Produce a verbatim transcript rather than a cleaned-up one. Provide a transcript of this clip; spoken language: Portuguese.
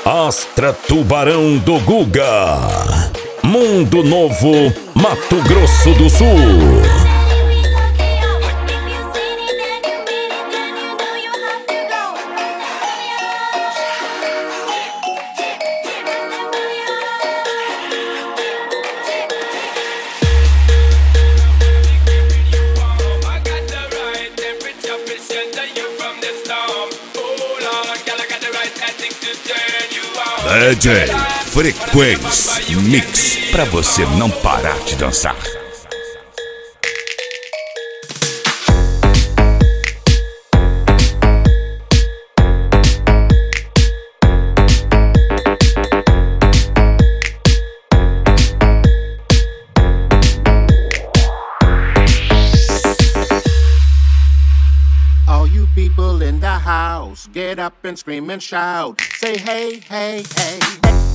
Astra Tubarão do Guga. Mundo Novo, Mato Grosso do Sul. D J Frequência Mix, pra você não parar de dançar. All you people in the house, get up and scream and shout. Say hey, hey, hey.